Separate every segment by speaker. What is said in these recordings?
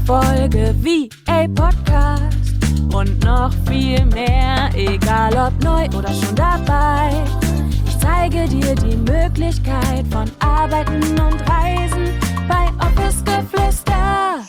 Speaker 1: Folge VA Podcast und noch viel mehr, egal ob neu oder schon dabei. Ich zeige dir die Möglichkeit von Arbeiten und Reisen bei Office Geflüster.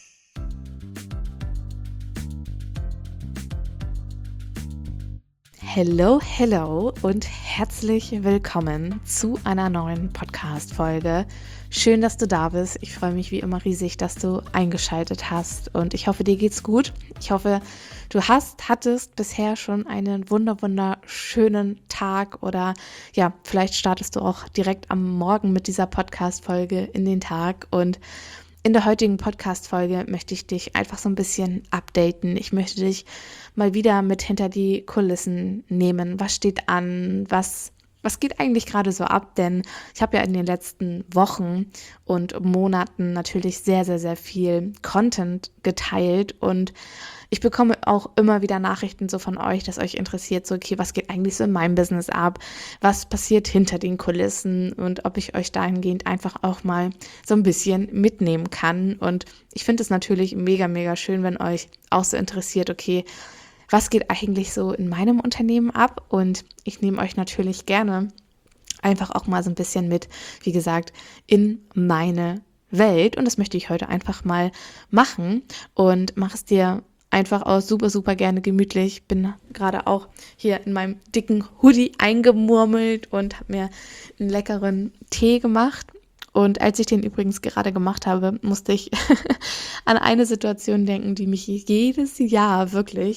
Speaker 2: Hello und herzlich willkommen zu einer neuen Podcast-Folge. Schön, dass du da bist. Ich freue mich wie immer riesig, dass du eingeschaltet hast und ich hoffe, dir geht's gut. Ich hoffe, du hattest bisher schon einen wunderschönen Tag oder ja, vielleicht startest du auch direkt am Morgen mit dieser Podcast-Folge in den Tag. Und in der heutigen Podcast-Folge möchte ich dich einfach so ein bisschen updaten. Ich möchte dich mal wieder mit hinter die Kulissen nehmen. Was steht an? Was geht eigentlich gerade so ab? Denn ich habe ja in den letzten Wochen und Monaten natürlich sehr viel Content geteilt und ich bekomme auch immer wieder Nachrichten so von euch, dass euch interessiert, so okay, was geht eigentlich so in meinem Business ab? Was passiert hinter den Kulissen? Und ob ich euch dahingehend einfach auch mal so ein bisschen mitnehmen kann. Und ich finde es natürlich mega schön, wenn euch auch so interessiert, okay, was geht eigentlich so in meinem Unternehmen ab? Und ich nehme euch natürlich gerne einfach auch mal so ein bisschen mit, wie gesagt, in meine Welt. Und das möchte ich heute einfach mal machen und mache es dir einfach auch super gerne gemütlich. Bin gerade auch hier in meinem dicken Hoodie eingemurmelt und habe mir einen leckeren Tee gemacht. Und als ich den übrigens gerade gemacht habe, musste ich an eine Situation denken, die mich jedes Jahr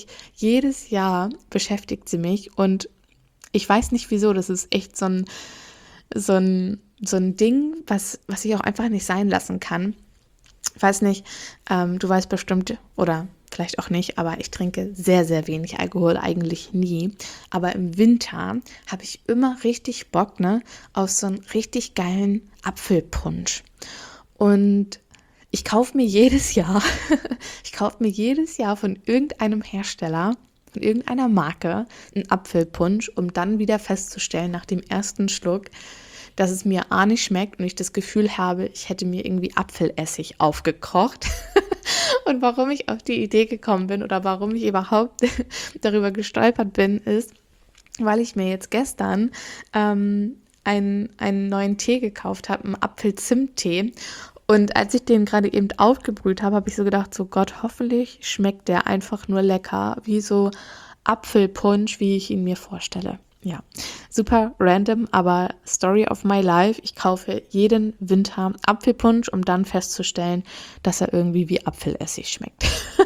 Speaker 2: beschäftigt sie mich. Und ich weiß nicht wieso, das ist echt so ein Ding, was ich auch einfach nicht sein lassen kann. Ich weiß nicht, du weißt bestimmt, oder vielleicht auch nicht, aber ich trinke sehr wenig Alkohol, eigentlich nie. Aber im Winter habe ich immer richtig Bock, auf so einen richtig geilen Apfelpunsch. Und ich kaufe mir jedes Jahr von irgendeinem Hersteller, von irgendeiner Marke einen Apfelpunsch, um dann wieder festzustellen, nach dem ersten Schluck, dass es mir nicht schmeckt und ich das Gefühl habe, ich hätte mir irgendwie Apfelessig aufgekocht. Und warum ich auf die Idee gekommen bin oder warum ich überhaupt darüber gestolpert bin, ist, weil ich mir jetzt gestern einen neuen Tee gekauft habe, einen Apfel-Zimt-Tee. Und als ich den gerade eben aufgebrüht habe, habe ich so gedacht, so Gott, hoffentlich schmeckt der einfach nur lecker, wie so Apfelpunsch, wie ich ihn mir vorstelle. Ja, super random, aber Story of my life. Ich kaufe jeden Winter Apfelpunsch, um dann festzustellen, dass er irgendwie wie Apfelessig schmeckt.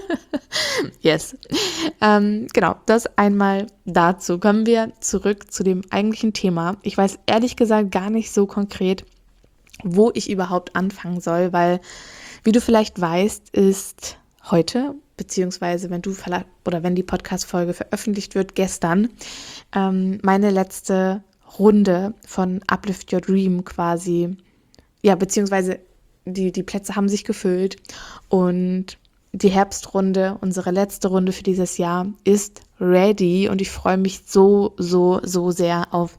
Speaker 2: Yes. Genau, das einmal dazu. Kommen wir zurück zu dem eigentlichen Thema. Ich weiß ehrlich gesagt gar nicht so konkret, wo ich überhaupt anfangen soll, weil, wie du vielleicht weißt, ist heute, beziehungsweise wenn die Podcast-Folge veröffentlicht wird, gestern, meine letzte Runde von Uplift Your Dream quasi, ja, beziehungsweise die Plätze haben sich gefüllt und die Herbstrunde, unsere letzte Runde für dieses Jahr, ist ready und ich freue mich so sehr auf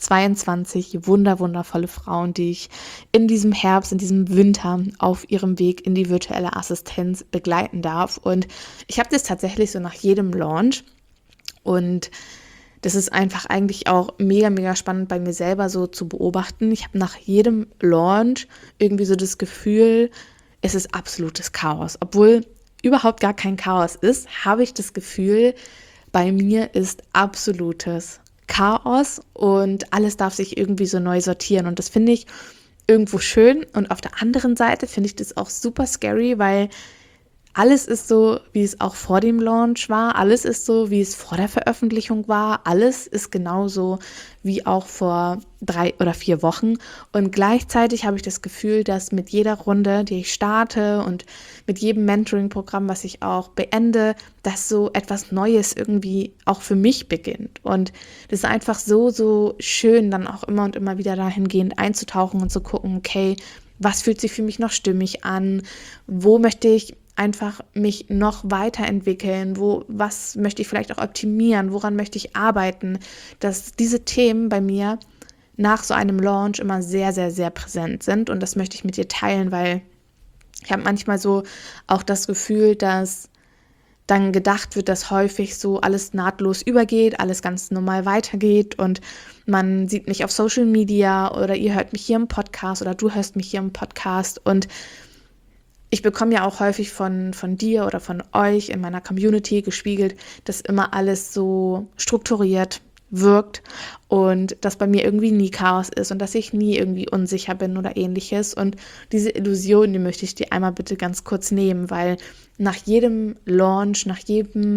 Speaker 2: 22 wundervolle Frauen, die ich in diesem Herbst, in diesem Winter auf ihrem Weg in die virtuelle Assistenz begleiten darf. Und ich habe das tatsächlich so nach jedem Launch und das ist einfach eigentlich auch mega spannend bei mir selber so zu beobachten. Ich habe nach jedem Launch irgendwie so das Gefühl, es ist absolutes Chaos. Obwohl überhaupt gar kein Chaos ist, habe ich das Gefühl, bei mir ist absolutes Chaos und alles darf sich irgendwie so neu sortieren. Und das finde ich irgendwo schön. Und auf der anderen Seite finde ich das auch super scary, weil alles ist so, wie es auch vor dem Launch war. Alles ist so, wie es vor der Veröffentlichung war. Alles ist genauso wie auch vor 3 oder 4 Wochen. Und gleichzeitig habe ich das Gefühl, dass mit jeder Runde, die ich starte und mit jedem Mentoring-Programm, was ich auch beende, dass so etwas Neues irgendwie auch für mich beginnt. Und das ist einfach so schön, dann auch immer und immer wieder dahingehend einzutauchen und zu gucken, okay, was fühlt sich für mich noch stimmig an? Wo möchte ich einfach mich noch weiterentwickeln, was möchte ich vielleicht auch optimieren, woran möchte ich arbeiten, dass diese Themen bei mir nach so einem Launch immer sehr präsent sind und das möchte ich mit dir teilen, weil Ich habe manchmal so auch das Gefühl, dass dann gedacht wird, dass häufig so alles nahtlos übergeht, alles ganz normal weitergeht und man sieht mich auf Social Media oder ihr hört mich hier im Podcast oder du hörst mich hier im Podcast und ich bekomme ja auch häufig von dir oder von euch in meiner Community gespiegelt, dass immer alles so strukturiert wirkt und dass bei mir irgendwie nie Chaos ist und dass ich nie irgendwie unsicher bin oder ähnliches. Und diese Illusion, die möchte ich dir einmal bitte ganz kurz nehmen, weil nach jedem Launch, nach jeder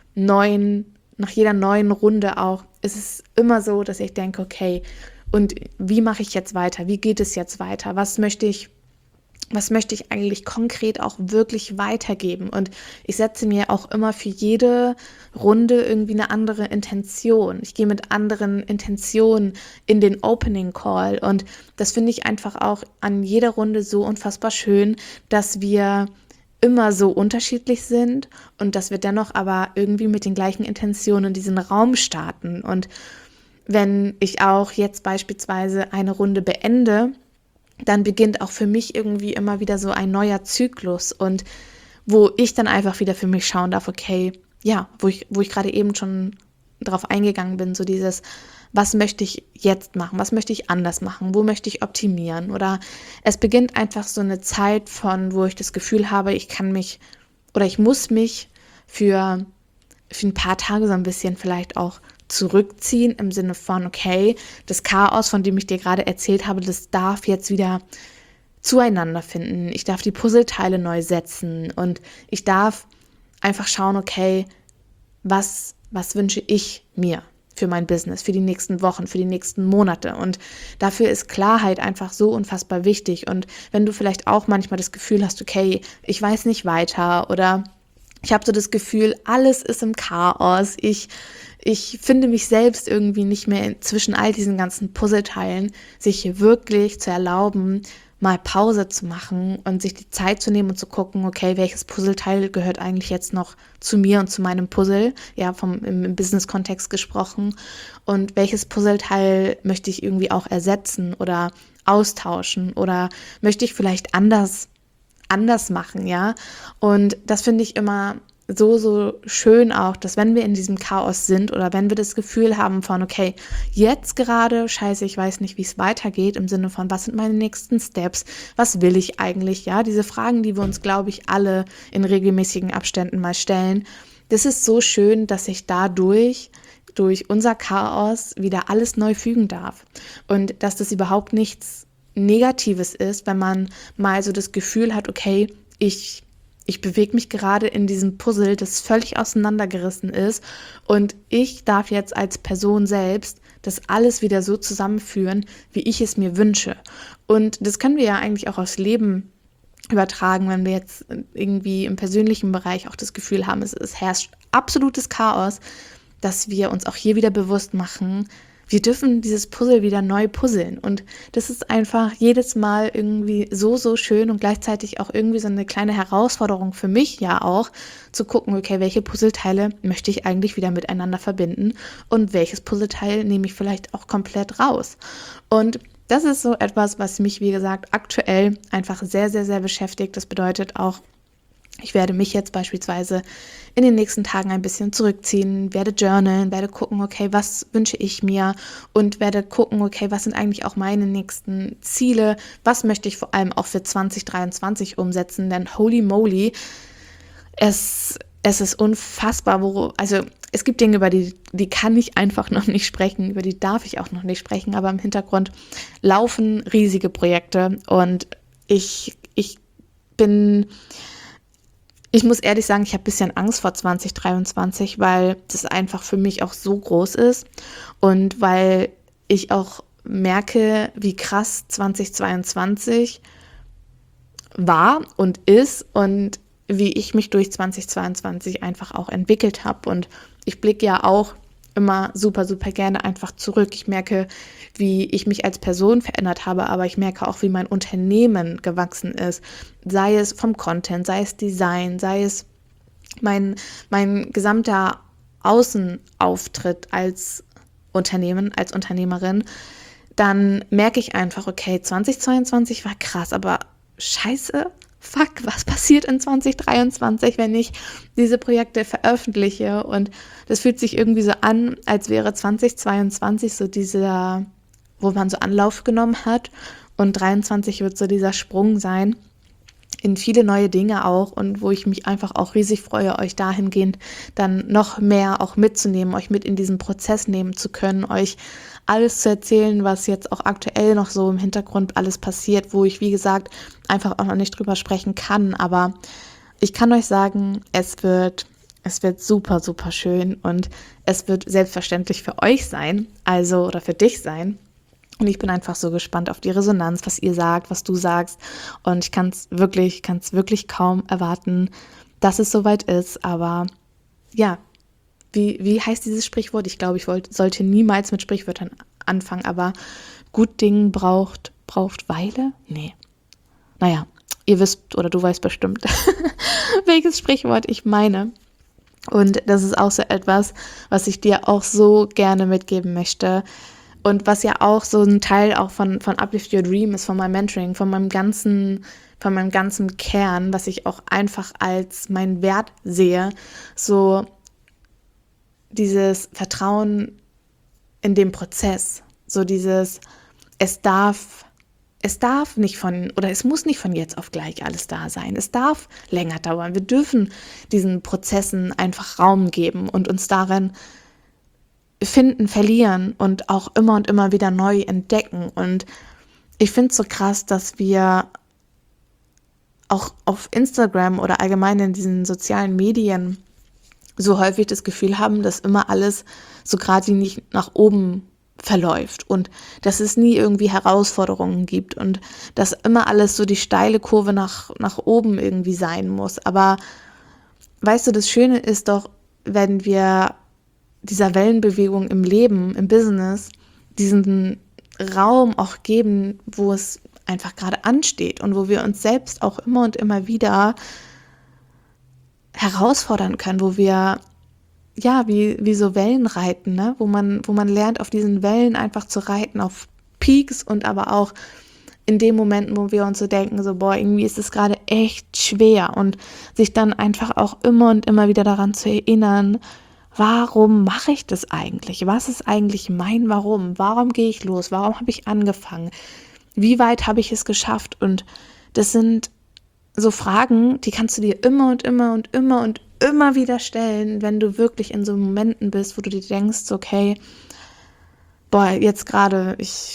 Speaker 2: neuen Runde auch, ist es immer so, dass ich denke, okay, und wie mache ich jetzt weiter? Wie geht es jetzt weiter? Was möchte ich eigentlich konkret auch wirklich weitergeben? Und ich setze mir auch immer für jede Runde irgendwie eine andere Intention. Ich gehe mit anderen Intentionen in den Opening Call und das finde ich einfach auch an jeder Runde so unfassbar schön, dass wir immer so unterschiedlich sind und dass wir dennoch aber irgendwie mit den gleichen Intentionen in diesen Raum starten. Und wenn ich auch jetzt beispielsweise eine Runde beende, dann beginnt auch für mich irgendwie immer wieder so ein neuer Zyklus und wo ich dann einfach wieder für mich schauen darf, okay, ja, wo ich gerade eben schon drauf eingegangen bin, so dieses, was möchte ich jetzt machen, was möchte ich anders machen, wo möchte ich optimieren oder es beginnt einfach so eine Zeit von, wo ich das Gefühl habe, ich muss mich für ein paar Tage so ein bisschen vielleicht auch zurückziehen im Sinne von, okay, das Chaos, von dem ich dir gerade erzählt habe, das darf jetzt wieder zueinander finden. Ich darf die Puzzleteile neu setzen und ich darf einfach schauen, okay, was wünsche ich mir für mein Business, für die nächsten Wochen, für die nächsten Monate. Und dafür ist Klarheit einfach so unfassbar wichtig. Und wenn du vielleicht auch manchmal das Gefühl hast, okay, ich weiß nicht weiter oder ich habe so das Gefühl, alles ist im Chaos, ich finde mich selbst irgendwie nicht mehr zwischen all diesen ganzen Puzzleteilen, sich hier wirklich zu erlauben, mal Pause zu machen und sich die Zeit zu nehmen und zu gucken, okay, welches Puzzleteil gehört eigentlich jetzt noch zu mir und zu meinem Puzzle, ja, im Business-Kontext gesprochen, und welches Puzzleteil möchte ich irgendwie auch ersetzen oder austauschen oder möchte ich vielleicht anders machen, ja, und das finde ich immer so schön auch, dass wenn wir in diesem Chaos sind oder wenn wir das Gefühl haben von, okay, jetzt gerade, scheiße, ich weiß nicht, wie es weitergeht, im Sinne von, was sind meine nächsten Steps, was will ich eigentlich, ja, diese Fragen, die wir uns, glaube ich, alle in regelmäßigen Abständen mal stellen, das ist so schön, dass sich dadurch durch unser Chaos wieder alles neu fügen darf und dass das überhaupt nichts Negatives ist, wenn man mal so das Gefühl hat, okay, ich bewege mich gerade in diesem Puzzle, das völlig auseinandergerissen ist und ich darf jetzt als Person selbst das alles wieder so zusammenführen, wie ich es mir wünsche. Und das können wir ja eigentlich auch aufs Leben übertragen, wenn wir jetzt irgendwie im persönlichen Bereich auch das Gefühl haben, es herrscht absolutes Chaos, dass wir uns auch hier wieder bewusst machen, wir dürfen dieses Puzzle wieder neu puzzeln und das ist einfach jedes Mal irgendwie so schön und gleichzeitig auch irgendwie so eine kleine Herausforderung für mich ja auch, zu gucken, okay, welche Puzzleteile möchte ich eigentlich wieder miteinander verbinden und welches Puzzleteil nehme ich vielleicht auch komplett raus. Und das ist so etwas, was mich, wie gesagt, aktuell einfach sehr, sehr, sehr beschäftigt. Das bedeutet auch, ich werde mich jetzt beispielsweise in den nächsten Tagen ein bisschen zurückziehen, werde journalen, werde gucken, okay, was wünsche ich mir und werde gucken, okay, was sind eigentlich auch meine nächsten Ziele, was möchte ich vor allem auch für 2023 umsetzen, denn holy moly, es ist unfassbar, also es gibt Dinge, über die kann ich einfach noch nicht sprechen, über die darf ich auch noch nicht sprechen, aber im Hintergrund laufen riesige Projekte und ich muss ehrlich sagen, ich habe ein bisschen Angst vor 2023, weil das einfach für mich auch so groß ist und weil ich auch merke, wie krass 2022 war und ist und wie ich mich durch 2022 einfach auch entwickelt habe. Und ich blicke ja auch immer super, super gerne einfach zurück. Ich merke, wie ich mich als Person verändert habe, aber ich merke auch, wie mein Unternehmen gewachsen ist. Sei es vom Content, sei es Design, sei es mein gesamter Außenauftritt als Unternehmen, als Unternehmerin. Dann merke ich einfach, okay, 2022 war krass, aber scheiße, fuck, was passiert in 2023, wenn ich diese Projekte veröffentliche? Und das fühlt sich irgendwie so an, als wäre 2022 so dieser, wo man so Anlauf genommen hat, und 23 wird so dieser Sprung sein in viele neue Dinge auch, und wo ich mich einfach auch riesig freue, euch dahingehend dann noch mehr auch mitzunehmen, euch mit in diesen Prozess nehmen zu können, euch alles zu erzählen, was jetzt auch aktuell noch so im Hintergrund alles passiert, wo ich, wie gesagt, einfach auch noch nicht drüber sprechen kann. Aber ich kann euch sagen, es wird super, super schön, und es wird selbstverständlich für euch sein, also oder für dich sein. Und ich bin einfach so gespannt auf die Resonanz, was ihr sagt, was du sagst. Und ich kann es wirklich kaum erwarten, dass es soweit ist. Aber ja, wie heißt dieses Sprichwort? Ich glaube, sollte niemals mit Sprichwörtern anfangen. Aber gut Ding braucht Weile? Nee. Naja, ihr wisst oder du weißt bestimmt, welches Sprichwort ich meine. Und das ist auch so etwas, was ich dir auch so gerne mitgeben möchte. Und was ja auch so ein Teil auch von Uplift Your Dream ist, von meinem Mentoring, von meinem ganzen Kern, was ich auch einfach als meinen Wert sehe, so dieses Vertrauen in den Prozess, so dieses, es darf nicht es muss nicht von jetzt auf gleich alles da sein. Es darf länger dauern. Wir dürfen diesen Prozessen einfach Raum geben und uns darin finden, verlieren und auch immer und immer wieder neu entdecken. Und ich finde es so krass, dass wir auch auf Instagram oder allgemein in diesen sozialen Medien so häufig das Gefühl haben, dass immer alles so geradlinig nach oben verläuft und dass es nie irgendwie Herausforderungen gibt und dass immer alles so die steile Kurve nach oben irgendwie sein muss. Aber weißt du, das Schöne ist doch, wenn wir dieser Wellenbewegung im Leben, im Business, diesen Raum auch geben, wo es einfach gerade ansteht und wo wir uns selbst auch immer und immer wieder herausfordern können, wo wir ja wie so Wellen reiten, ne? wo man lernt, auf diesen Wellen einfach zu reiten, auf Peaks und aber auch in den Momenten, wo wir uns so denken, so boah, irgendwie ist es gerade echt schwer, und sich dann einfach auch immer und immer wieder daran zu erinnern, warum mache ich das eigentlich? Was ist eigentlich mein Warum? Warum gehe ich los? Warum habe ich angefangen? Wie weit habe ich es geschafft? Und das sind so Fragen, die kannst du dir immer und immer und immer und immer wieder stellen, wenn du wirklich in so Momenten bist, wo du dir denkst, okay, boah, jetzt gerade,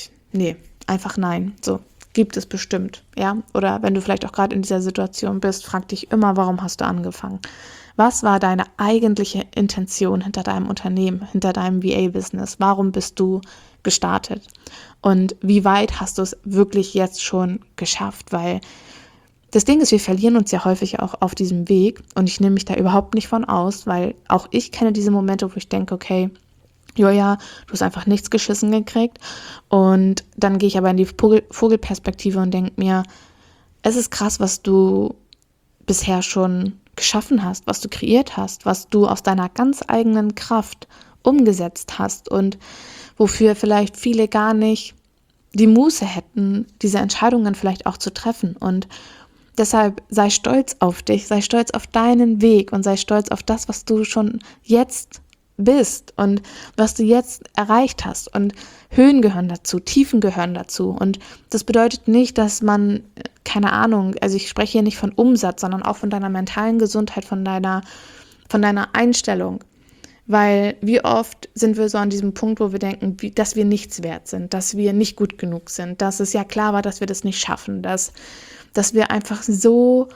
Speaker 2: einfach nein. So, gibt es bestimmt, ja? Oder wenn du vielleicht auch gerade in dieser Situation bist, frag dich immer, warum hast du angefangen? Was war deine eigentliche Intention hinter deinem Unternehmen, hinter deinem VA-Business? Warum bist du gestartet? Und wie weit hast du es wirklich jetzt schon geschafft? Weil das Ding ist, wir verlieren uns ja häufig auch auf diesem Weg, und ich nehme mich da überhaupt nicht von aus, weil auch ich kenne diese Momente, wo ich denke, okay, Joja, du hast einfach nichts geschissen gekriegt, und dann gehe ich aber in die Vogelperspektive und denke mir, es ist krass, was du bisher schon geschaffen hast, was du kreiert hast, was du aus deiner ganz eigenen Kraft umgesetzt hast und wofür vielleicht viele gar nicht die Muße hätten, diese Entscheidungen vielleicht auch zu treffen. Und deshalb sei stolz auf dich, sei stolz auf deinen Weg und sei stolz auf das, was du schon jetzt bist und was du jetzt erreicht hast. Und Höhen gehören dazu, Tiefen gehören dazu. Und das bedeutet nicht, dass man, keine Ahnung, also ich spreche hier nicht von Umsatz, sondern auch von deiner mentalen Gesundheit, von deiner Einstellung. Weil wie oft sind wir so an diesem Punkt, wo wir denken, dass wir nichts wert sind, dass wir nicht gut genug sind, dass es ja klar war, dass wir das nicht schaffen, dass wir einfach so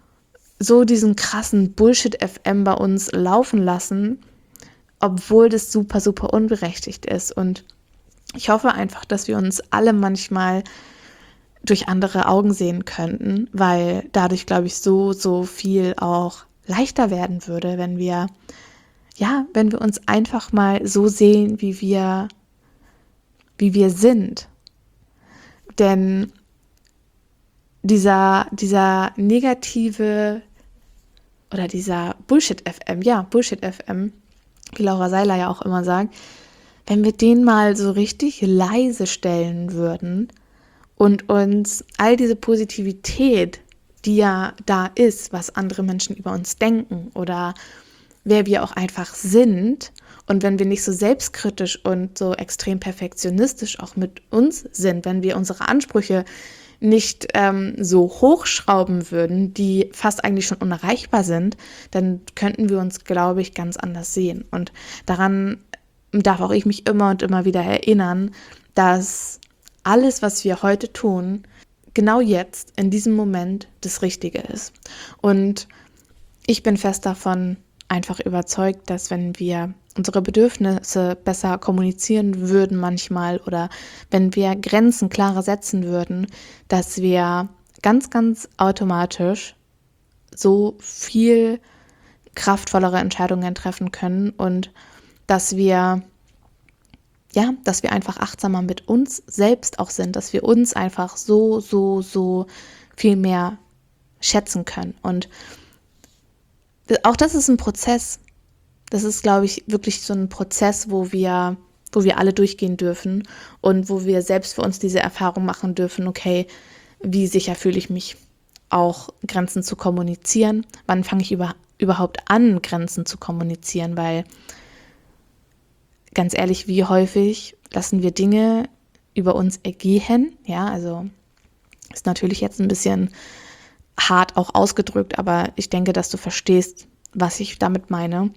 Speaker 2: diesen krassen Bullshit-FM bei uns laufen lassen, obwohl das super, super unberechtigt ist. Und ich hoffe einfach, dass wir uns alle manchmal durch andere Augen sehen könnten, weil dadurch, glaube ich, so viel auch leichter werden würde, wenn wir uns einfach mal so sehen, wie wir sind. Denn dieser negative oder dieser Bullshit-FM, wie Laura Seiler ja auch immer sagt, wenn wir den mal so richtig leise stellen würden und uns all diese Positivität, die ja da ist, was andere Menschen über uns denken oder wer wir auch einfach sind. Und wenn wir nicht so selbstkritisch und so extrem perfektionistisch auch mit uns sind, wenn wir unsere Ansprüche nicht so hochschrauben würden, die fast eigentlich schon unerreichbar sind, dann könnten wir uns, glaube ich, ganz anders sehen. Und daran darf auch ich mich immer und immer wieder erinnern, dass alles, was wir heute tun, genau jetzt, in diesem Moment, das Richtige ist. Und ich bin fest davon einfach überzeugt, dass wenn wir unsere Bedürfnisse besser kommunizieren würden manchmal oder wenn wir Grenzen klarer setzen würden, dass wir ganz, ganz automatisch so viel kraftvollere Entscheidungen treffen können und dass wir einfach achtsamer mit uns selbst auch sind, dass wir uns einfach so viel mehr schätzen können. Und auch das ist ein Prozess. Das ist, glaube ich, wirklich so ein Prozess, wo wir alle durchgehen dürfen und wo wir selbst für uns diese Erfahrung machen dürfen, okay, wie sicher fühle ich mich, auch Grenzen zu kommunizieren? Wann fange ich überhaupt an, Grenzen zu kommunizieren? Weil, ganz ehrlich, wie häufig lassen wir Dinge über uns ergehen? Ja, also ist natürlich jetzt ein bisschen hart auch ausgedrückt, aber ich denke, dass du verstehst, was ich damit meine.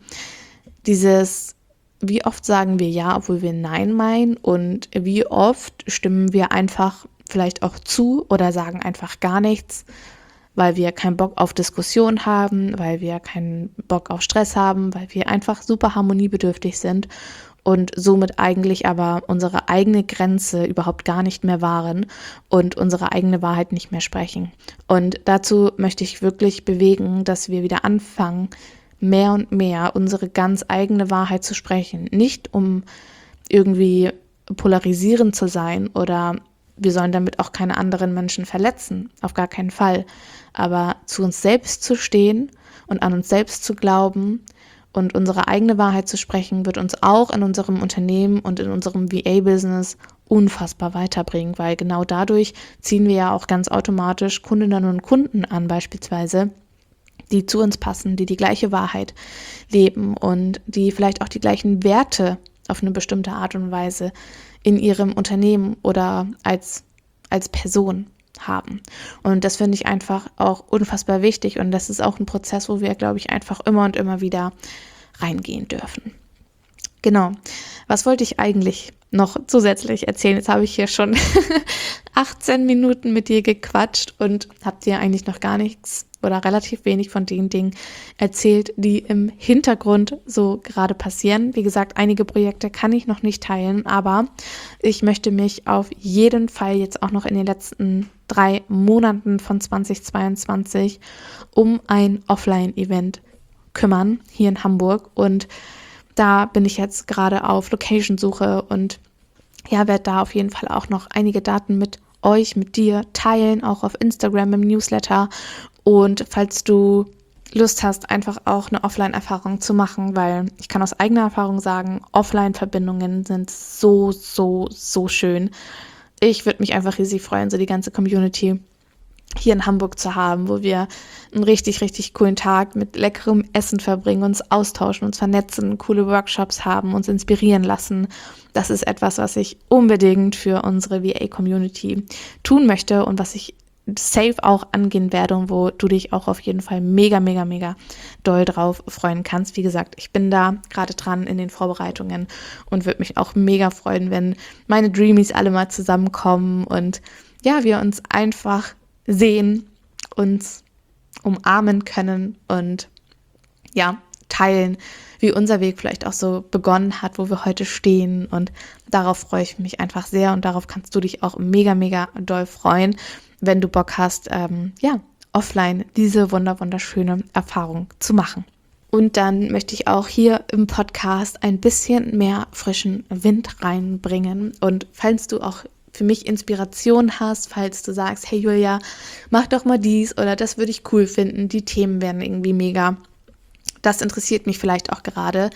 Speaker 2: Wie oft sagen wir ja, obwohl wir nein meinen und wie oft stimmen wir einfach vielleicht auch zu oder sagen einfach gar nichts, weil wir keinen Bock auf Diskussion haben, weil wir keinen Bock auf Stress haben, weil wir einfach super harmoniebedürftig sind und somit eigentlich aber unsere eigene Grenze überhaupt gar nicht mehr wahren und unsere eigene Wahrheit nicht mehr sprechen. Und dazu möchte ich wirklich bewegen, dass wir wieder anfangen, mehr und mehr unsere ganz eigene Wahrheit zu sprechen. Nicht um irgendwie polarisierend zu sein oder wir sollen damit auch keine anderen Menschen verletzen, auf gar keinen Fall. Aber zu uns selbst zu stehen und an uns selbst zu glauben und unsere eigene Wahrheit zu sprechen, wird uns auch in unserem Unternehmen und in unserem VA-Business unfassbar weiterbringen, weil genau dadurch ziehen wir ja auch ganz automatisch Kundinnen und Kunden an beispielsweise, die zu uns passen, die die gleiche Wahrheit leben und die vielleicht auch die gleichen Werte auf eine bestimmte Art und Weise in ihrem Unternehmen oder als Person haben. Und das finde ich einfach auch unfassbar wichtig und das ist auch ein Prozess, wo wir, glaube ich, einfach immer und immer wieder reingehen dürfen. Genau. Was wollte ich eigentlich noch zusätzlich erzählen? Jetzt habe ich hier schon 18 Minuten mit dir gequatscht und habe dir eigentlich noch gar nichts oder relativ wenig von den Dingen erzählt, die im Hintergrund so gerade passieren. Wie gesagt, einige Projekte kann ich noch nicht teilen, aber ich möchte mich auf jeden Fall jetzt auch noch in den letzten 3 Monaten von 2022 um ein Offline-Event kümmern, hier in Hamburg. Und da bin ich jetzt gerade auf Location-Suche und ja, werde da auf jeden Fall auch noch einige Daten mit dir teilen, auch auf Instagram im Newsletter. Und falls du Lust hast, einfach auch eine Offline-Erfahrung zu machen, weil ich kann aus eigener Erfahrung sagen, Offline-Verbindungen sind so schön. Ich würde mich einfach riesig freuen, so die ganze Community hier in Hamburg zu haben, wo wir einen richtig coolen Tag mit leckerem Essen verbringen, uns austauschen, uns vernetzen, coole Workshops haben, uns inspirieren lassen. Das ist etwas, was ich unbedingt für unsere VA-Community tun möchte und was ich safe auch angehen werde und wo du dich auch auf jeden Fall mega doll drauf freuen kannst. Wie gesagt, ich bin da gerade dran in den Vorbereitungen und würde mich auch mega freuen, wenn meine Dreamies alle mal zusammenkommen und ja, wir uns einfach sehen, uns umarmen können und ja, teilen, wie unser Weg vielleicht auch so begonnen hat, wo wir heute stehen und darauf freue ich mich einfach sehr und darauf kannst du dich auch mega doll freuen, wenn du Bock hast, offline diese wunderschöne Erfahrung zu machen. Und dann möchte ich auch hier im Podcast ein bisschen mehr frischen Wind reinbringen und falls du auch für mich Inspiration hast, falls du sagst, hey Julia, mach doch mal dies oder das würde ich cool finden, die Themen werden irgendwie mega, das interessiert mich vielleicht auch gerade,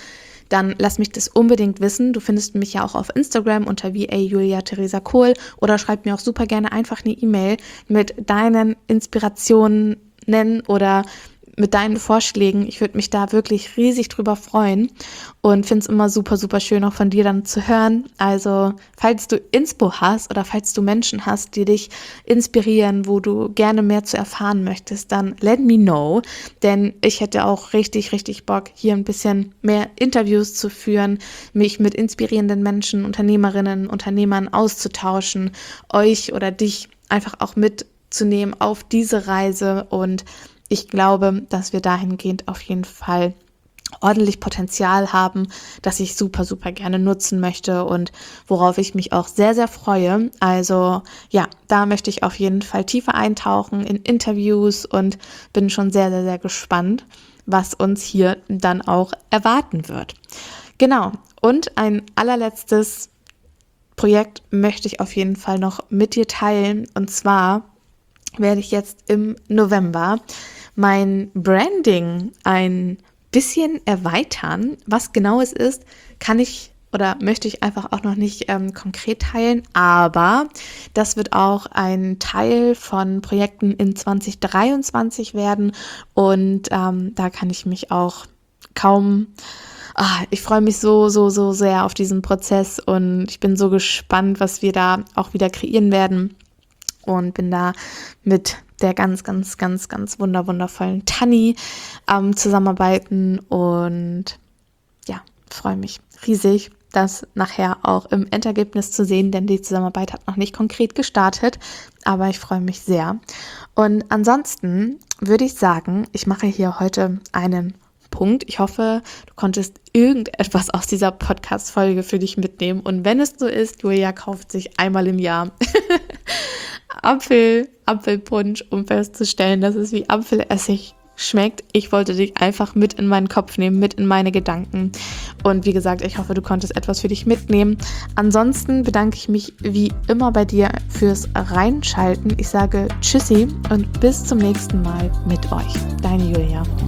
Speaker 2: dann lass mich das unbedingt wissen. Du findest mich ja auch auf Instagram unter @JuliaTheresaKohl oder schreib mir auch super gerne einfach eine E-Mail mit deinen Inspirationen oder mit deinen Vorschlägen. Ich würde mich da wirklich riesig drüber freuen und finde es immer super, super schön, auch von dir dann zu hören. Also, falls du Inspo hast oder falls du Menschen hast, die dich inspirieren, wo du gerne mehr zu erfahren möchtest, dann let me know, denn ich hätte auch richtig, richtig Bock, hier ein bisschen mehr Interviews zu führen, mich mit inspirierenden Menschen, Unternehmerinnen, Unternehmern auszutauschen, euch oder dich einfach auch mitzunehmen auf diese Reise, und ich glaube, dass wir dahingehend auf jeden Fall ordentlich Potenzial haben, das ich super, super gerne nutzen möchte und worauf ich mich auch sehr, sehr freue. Also ja, da möchte ich auf jeden Fall tiefer eintauchen in Interviews und bin schon sehr, sehr, sehr gespannt, was uns hier dann auch erwarten wird. Genau, und ein allerletztes Projekt möchte ich auf jeden Fall noch mit dir teilen, und zwar werde ich jetzt im November mein Branding ein bisschen erweitern. Was genau es ist, kann ich oder möchte ich einfach auch noch nicht konkret teilen, aber das wird auch ein Teil von Projekten in 2023 werden, und da kann ich mich auch ich freue mich so, so, so sehr auf diesen Prozess, und ich bin so gespannt, was wir da auch wieder kreieren werden. Und bin da mit der ganz, ganz, ganz, ganz wundervollen Tanni zusammenarbeiten, und ja, freue mich riesig, das nachher auch im Endergebnis zu sehen, denn die Zusammenarbeit hat noch nicht konkret gestartet, aber ich freue mich sehr. Und ansonsten würde ich sagen, ich mache hier heute einen Punkt. Ich hoffe, du konntest irgendetwas aus dieser Podcast-Folge für dich mitnehmen, und wenn es so ist, Julia kauft sich einmal im Jahr Apfelpunsch, um festzustellen, dass es wie Apfelessig schmeckt. Ich wollte dich einfach mit in meinen Kopf nehmen, mit in meine Gedanken. Und wie gesagt, ich hoffe, du konntest etwas für dich mitnehmen. Ansonsten bedanke ich mich wie immer bei dir fürs Reinschalten. Ich sage Tschüssi und bis zum nächsten Mal mit euch. Deine Julia.